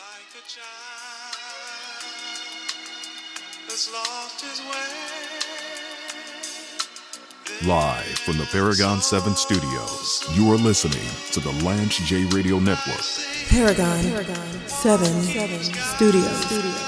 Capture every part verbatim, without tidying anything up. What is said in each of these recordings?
like a child that's lost his way. Live from the Paragon seven Studios, you are listening to the Lance J Radio Network. Paragon, Paragon seven, seven Studios. Studios.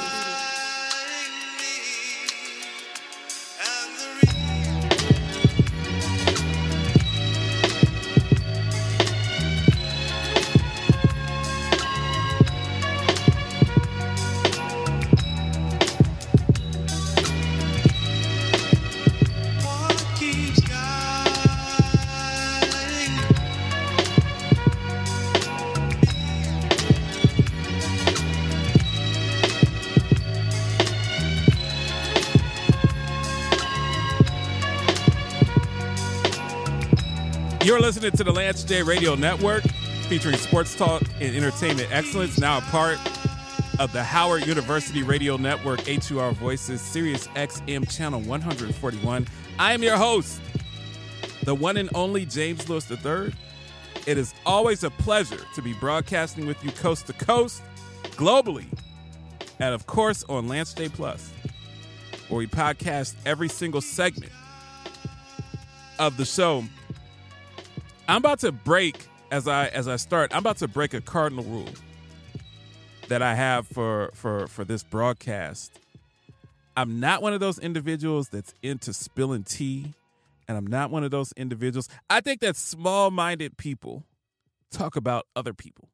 You're listening to the Lance J Radio Network, featuring sports talk and entertainment excellence, now a part of the Howard University Radio Network, H U R Voices, Sirius X M Channel one forty-one. I am your host, the one and only James Lewis the third. It is always a pleasure to be broadcasting with you coast to coast, globally, and of course on Lance J Plus, where we podcast every single segment of the show. I'm about to break, as I as I start, I'm about to break a cardinal rule that I have for, for, for this broadcast. I'm not one of those individuals that's into spilling tea, and I'm not one of those individuals. I think that small-minded people talk about other people.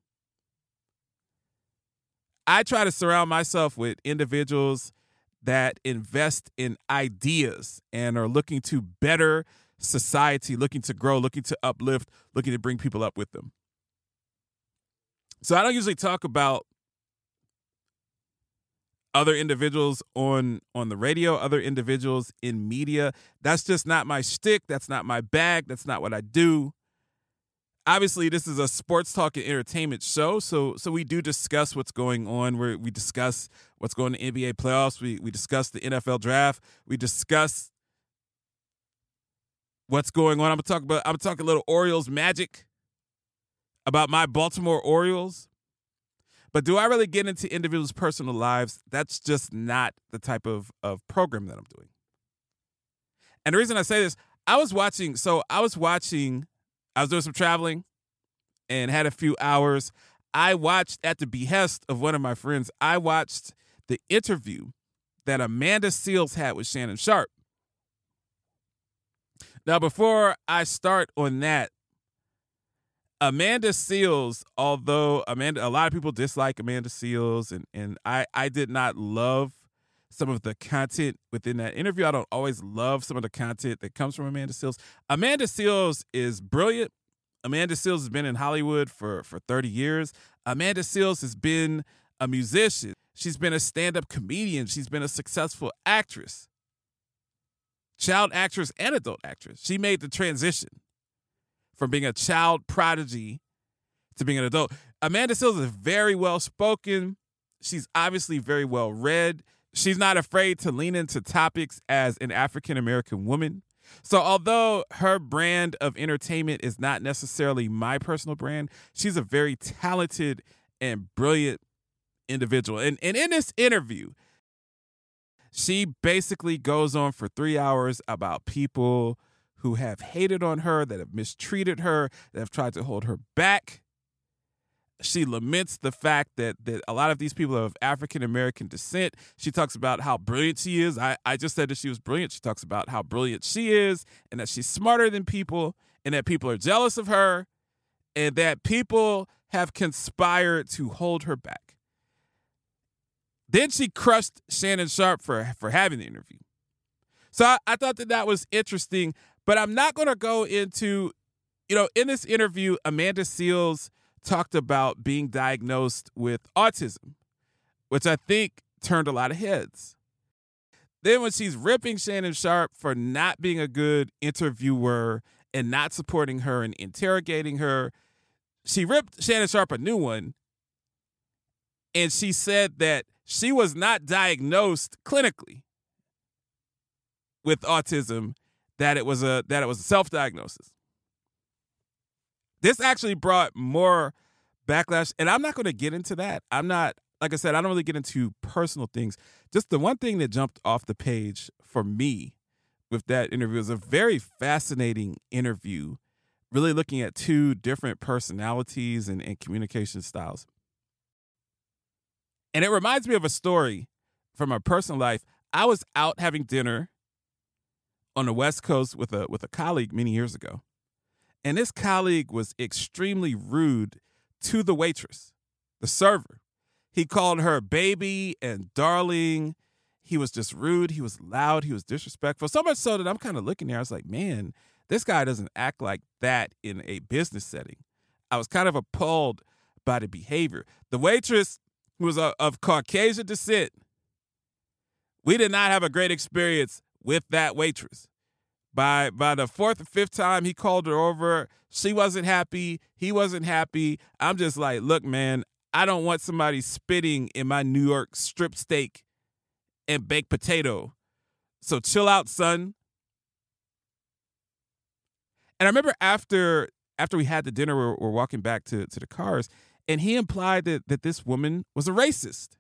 I try to surround myself with individuals that invest in ideas and are looking to better society, looking to grow, looking to uplift, looking to bring people up with them. So I don't usually talk about other individuals on, on the radio, other individuals in media. That's just not my shtick. That's not my bag. That's not what I do. Obviously, this is a sports talk and entertainment show, so so we do discuss what's going on. We we discuss what's going on in the N B A playoffs. We we discuss the N F L draft. We discuss what's going on. I'm gonna talk about. I'm gonna talk a little Orioles magic about my Baltimore Orioles. But do I really get into individuals' personal lives? That's just not the type of of program that I'm doing. And the reason I say this, I was watching. So I was watching. I was doing some traveling, and had a few hours. I watched, at the behest of one of my friends, I watched the interview that Amanda Seales had with Shannon Sharpe. Now, before I start on that, Amanda Seales, although Amanda, a lot of people dislike Amanda Seales, and, and I, I did not love some of the content within that interview. I don't always love some of the content that comes from Amanda Seales. Amanda Seales is brilliant. Amanda Seales has been in Hollywood for, for thirty years. Amanda Seales has been a musician. She's been a stand-up comedian. She's been a successful actress. Child actress and adult actress. She made the transition from being a child prodigy to being an adult. Amanda Seales is very well spoken. She's obviously very well read. She's not afraid to lean into topics as an African American woman. So although her brand of entertainment is not necessarily my personal brand, she's a very talented and brilliant individual. And, and in this interview, she basically goes on for three hours about people who have hated on her, that have mistreated her, that have tried to hold her back. She laments the fact that that a lot of these people are of African-American descent. She talks about how brilliant she is. I, I just said that she was brilliant. She talks about how brilliant she is and that she's smarter than people and that people are jealous of her and that people have conspired to hold her back. Then she crushed Shannon Sharpe for, for having the interview. So I, I thought that that was interesting, but I'm not going to go into, you know, in this interview, Amanda Seales talked about being diagnosed with autism, which I think turned a lot of heads. Then when she's ripping Shannon Sharpe for not being a good interviewer and not supporting her and interrogating her, she ripped Shannon Sharpe a new one, and she said that she was not diagnosed clinically with autism, that it was a that it was a self-diagnosis. This actually brought more backlash, and I'm not going to get into that. I'm not like I said, I don't really get into personal things. Just the one thing that jumped off the page for me with that interview was a very fascinating interview, really looking at two different personalities and, and communication styles. And it reminds me of a story from my personal life. I was out having dinner on the West Coast with a with a colleague many years ago. And this colleague was extremely rude to the waitress, the server. He called her baby and darling. He was just rude. He was loud. He was disrespectful. So much so that I'm kind of looking there. I was like, man, this guy doesn't act like that in a business setting. I was kind of appalled by the behavior. The waitress, who was of, of Caucasian descent, we did not have a great experience with that waitress. By by the fourth or fifth time he called her over, she wasn't happy. He wasn't happy. I'm just like, look, man, I don't want somebody spitting in my New York strip steak and baked potato. So chill out, son. And I remember after after we had the dinner, we're, we're walking back to, to the cars, and he implied that, that this woman was a racist.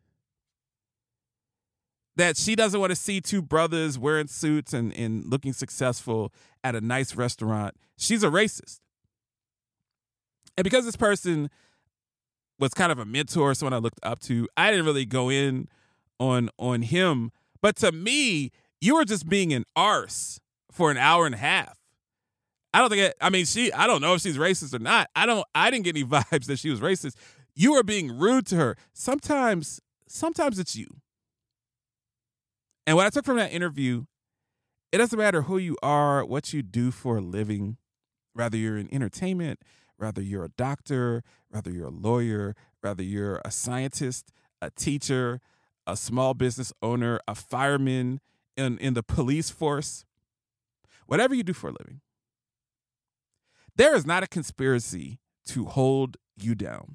That she doesn't want to see two brothers wearing suits and, and looking successful at a nice restaurant. She's a racist. And because this person was kind of a mentor, someone I looked up to, I didn't really go in on, on him. But to me, you were just being an arse for an hour and a half. I don't think, it, I mean, she, I don't know if she's racist or not. I don't, I didn't get any vibes that she was racist. You were being rude to her. Sometimes, sometimes it's you. And what I took from that interview, it doesn't matter who you are, what you do for a living, whether you're in entertainment, whether you're a doctor, whether you're a lawyer, whether you're a scientist, a teacher, a small business owner, a fireman in, in the police force, whatever you do for a living, there is not a conspiracy to hold you down.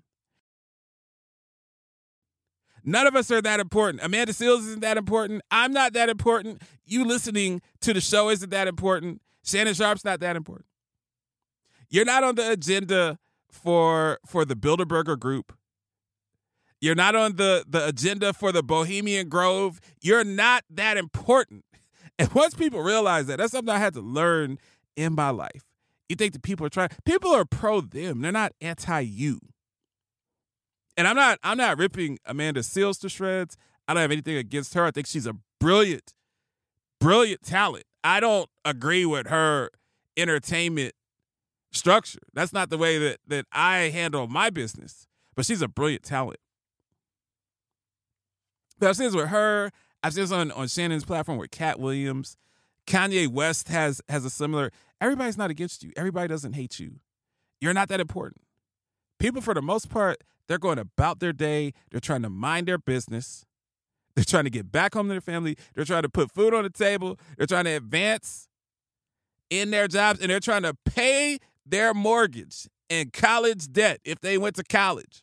None of us are that important. Amanda Seales isn't that important. I'm not that important. You listening to the show isn't that important. Shannon Sharp's not that important. You're not on the agenda for, for the Bilderberger Group. You're not on the, the agenda for the Bohemian Grove. You're not that important. And once people realize that, that's something I had to learn in my life. You think that people are trying, people are pro them. They're not anti-you. And I'm not I'm not ripping Amanda Seales to shreds. I don't have anything against her. I think she's a brilliant, brilliant talent. I don't agree with her entertainment structure. That's not the way that, that I handle my business. But she's a brilliant talent. But I've seen this with her. I've seen this on, on Shannon's platform with Cat Williams. Kanye West has has a similar, everybody's not against you. Everybody doesn't hate you. You're not that important. People, for the most part, they're going about their day. They're trying to mind their business. They're trying to get back home to their family. They're trying to put food on the table. They're trying to advance in their jobs, and they're trying to pay their mortgage and college debt if they went to college.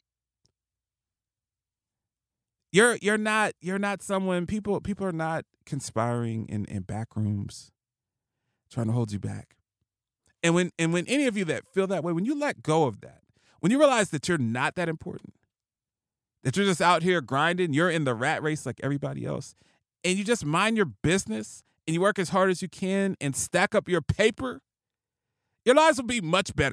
You're you're not you're not someone, people people are not conspiring in, in back rooms trying to hold you back. And when and when any of you that feel that way, when you let go of that, when you realize that you're not that important, that you're just out here grinding, you're in the rat race like everybody else, and you just mind your business and you work as hard as you can and stack up your paper, your lives will be much better.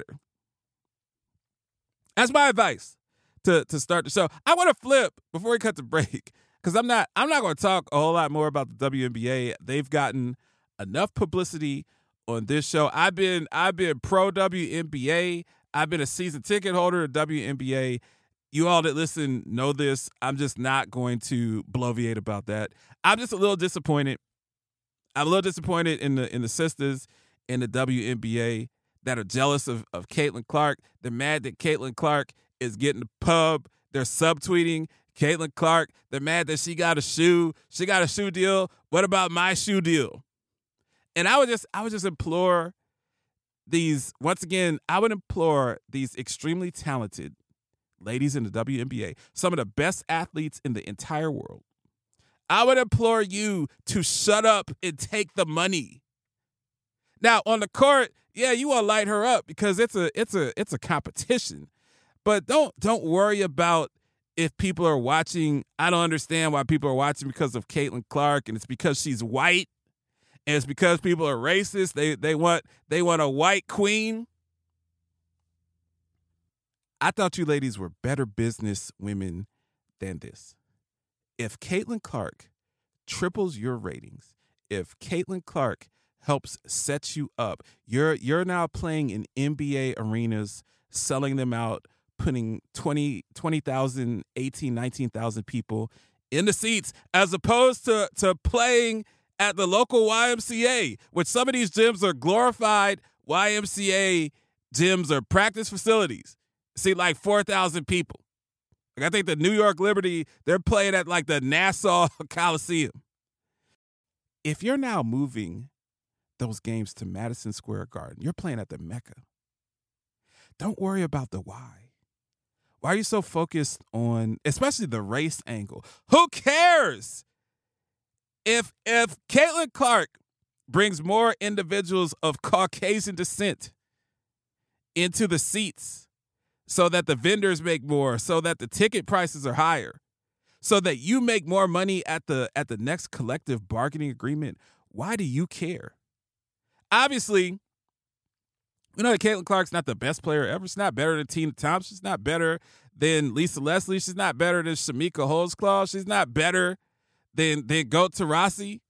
That's my advice to, to start the show. I want to flip before we cut the break, because I'm not I'm not going to talk a whole lot more about the W N B A. They've gotten enough publicity on this show. I've been I've been pro W N B A. I've been a season ticket holder of W N B A. You all that listen know this. I'm just not going to bloviate about that. I'm just a little disappointed. I'm a little disappointed in the in the sisters in the W N B A that are jealous of, of Caitlin Clark. They're mad that Caitlin Clark is getting the pub. They're subtweeting Caitlin Clark. They're mad that she got a shoe. She got a shoe deal. What about my shoe deal? And I would just I would just implore these, once again, I would implore these extremely talented ladies in the W N B A, some of the best athletes in the entire world. I would implore you to shut up and take the money. Now, on the court, yeah, you want to light her up because it's a it's a it's a competition. But don't don't worry about if people are watching. I don't understand why people are watching because of Caitlin Clark, and it's because she's white, and it's because people are racist. They they want they want a white queen. I thought you ladies were better business women than this. If Caitlin Clark triples your ratings, if Caitlin Clark helps set you up, you're you're now playing in N B A arenas, selling them out, putting twenty thousand, eighteen, nineteen thousand people in the seats, as opposed to, to playing at the local Y M C A, which some of these gyms are glorified Y M C A gyms or practice facilities. See, like four thousand people. Like I think the New York Liberty, they're playing at like the Nassau Coliseum. If you're now moving those games to Madison Square Garden, you're playing at the Mecca. Don't worry about the why. Why are you so focused on, especially the race angle? Who cares? If if Caitlin Clark brings more individuals of Caucasian descent into the seats, so that the vendors make more, so that the ticket prices are higher, so that you make more money at the at the next collective bargaining agreement, why do you care? Obviously, we know that Caitlin Clark's not the best player ever. She's not better than Tina Thompson. She's not better than Lisa Leslie. She's not better than Shamika Holdsclaw. She's not better than, than Goat Tarasi.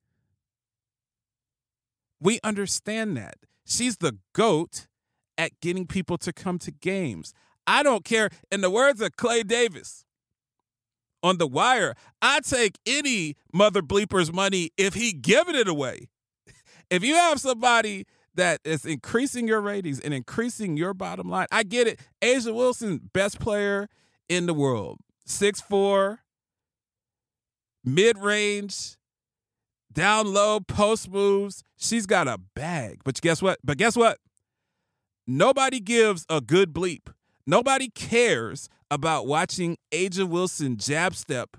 We understand that. She's the GOAT at getting people to come to games. I don't care. In the words of Clay Davis on The Wire, I take any mother bleeper's money if he giving it away. If you have somebody that is increasing your ratings and increasing your bottom line, I get it. A'ja Wilson, best player in the world. six foot four, mid-range, down low, post moves. She's got a bag. But guess what? But guess what? Nobody gives a good bleep. Nobody cares about watching A'ja Wilson jab step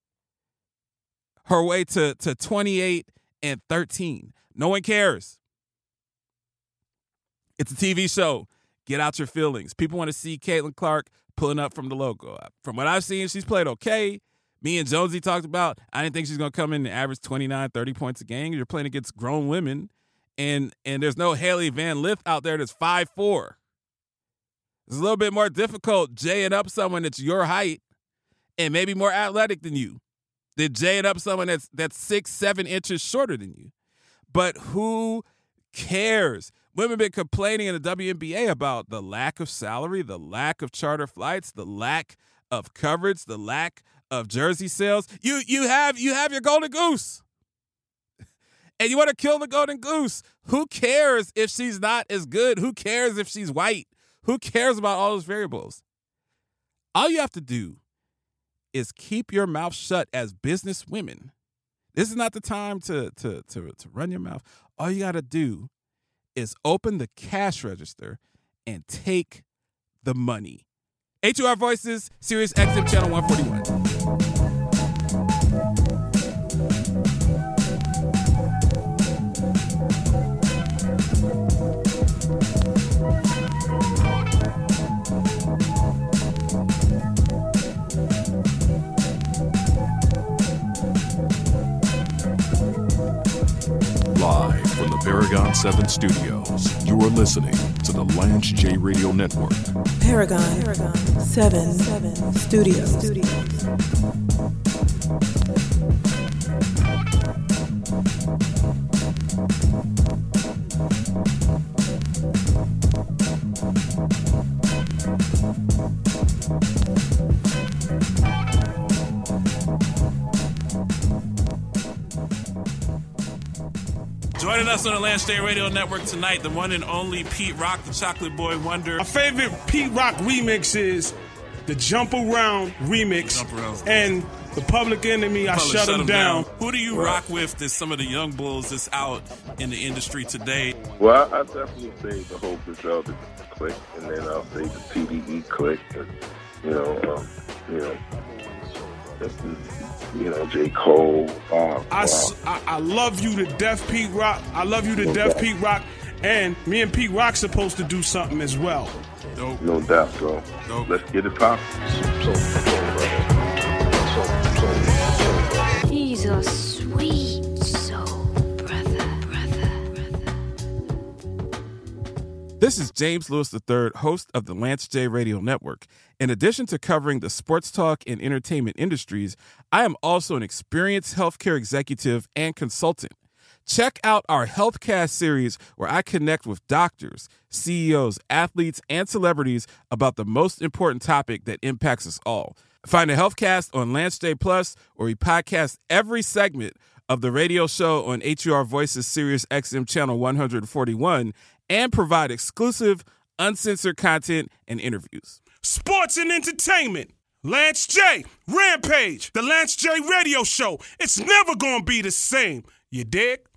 her way to, to twenty-eight and thirteen. No one cares. It's a T V show. Get out your feelings. People want to see Caitlin Clark pulling up from the logo. From what I've seen, she's played okay. Me and Jonesy talked about, I didn't think she's going to come in and average twenty-nine, thirty points a game. You're playing against grown women, and and there's no Haley Van Lith out there that's five foot four. It's a little bit more difficult jaying up someone that's your height and maybe more athletic than you than jaying up someone that's that's six, seven inches shorter than you. But who cares? Women have been complaining in the W N B A about the lack of salary, the lack of charter flights, the lack of coverage, the lack of jersey sales. You you have you have your golden goose. And you want to kill the golden goose. Who cares if she's not as good? Who cares if she's white? Who cares about all those variables? All you have to do is keep your mouth shut as business women. This is not the time to, to, to, to run your mouth. All you got to do is open the cash register and take the money. H U R Voices, Sirius X M Channel one forty-one. Live from the Paragon seven Studios, you are listening to the Lance J Radio Network. Paragon, Paragon seven, seven Studios. Studios. Joining us on the Lance J Radio Network tonight, the one and only Pete Rock, the Chocolate Boy Wonder. My favorite Pete Rock remix is the Jump Around remix. Jump Around. And the Public Enemy, I Public Shut Shut Him 'Em Down. Down. Who do you rock with that's some of the young bulls that's out in the industry today? Well, I definitely say the whole Griselda clique, and then I'll say the P D E clique, and, you know, um, you know, you know, J. Cole. Uh, I, uh, I, I love you to death, Pete Rock. I love you to No death, doubt. Pete Rock. And me and Pete Rock supposed to do something as well. Dope. No doubt, bro. Dope. Let's get it poppin'. So, so, brother. is James Lewis the third, host of the Lance J Radio Network. In addition to covering the sports talk and entertainment industries, I am also an experienced healthcare executive and consultant. Check out our HealthCast series where I connect with doctors, C E Os, athletes, and celebrities about the most important topic that impacts us all. Find the HealthCast on Lance J Plus, where we podcast every segment of the radio show on H U R Voices Sirius X M channel one forty-one, and provide exclusive, uncensored content and interviews. Sports and entertainment. Lance J, Rampage, the Lance J Radio Show. It's never gonna be the same. You dig?